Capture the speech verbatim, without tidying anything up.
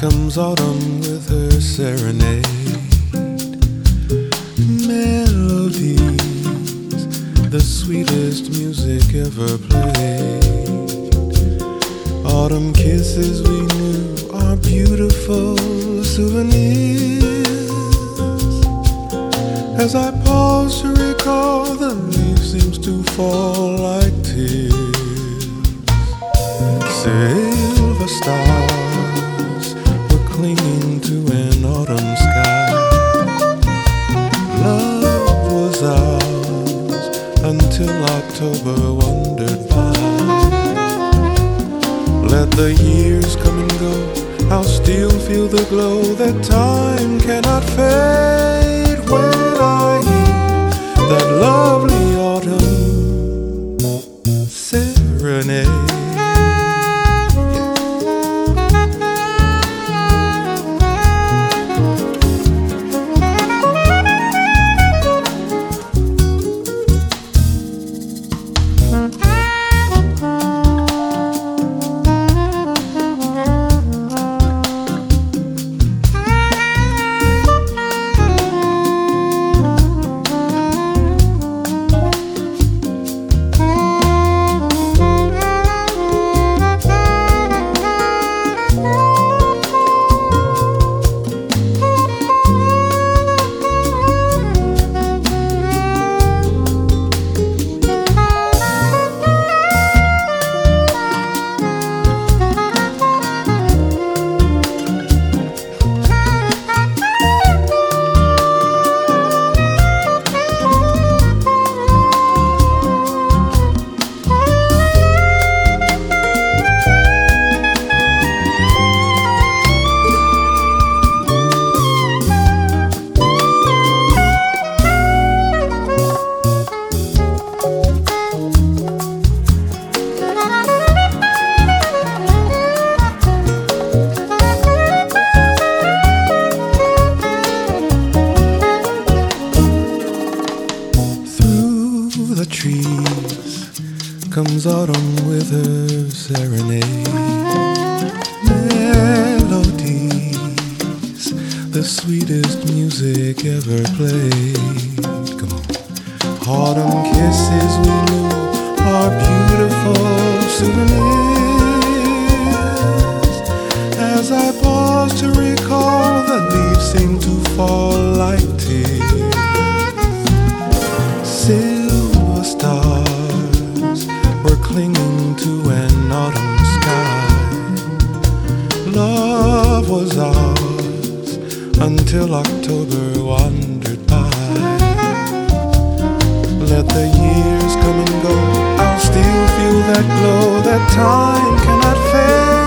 Comes autumn with her serenade, melodies, the sweetest music ever played. Autumn kisses we knew are beautiful souvenirs. As I pause to recall, the leaf seems to fall like tears. Silver stars were clinging to an autumn sky. Love was ours until October wandered by. Let the years come and go, I'll still feel the glow that time cannot fade when I hear that lovely autumn serenade. The trees comes autumn with her serenade, melodies, the sweetest music ever played. Come on. Autumn kisses we knew are beautiful souvenirs. As I pause to recall, the leaves seem to fall like tears. Silver stars were clinging to an autumn sky. Love was ours until October wandered by. Let the years come and go, I'll still feel that glow that time cannot fade.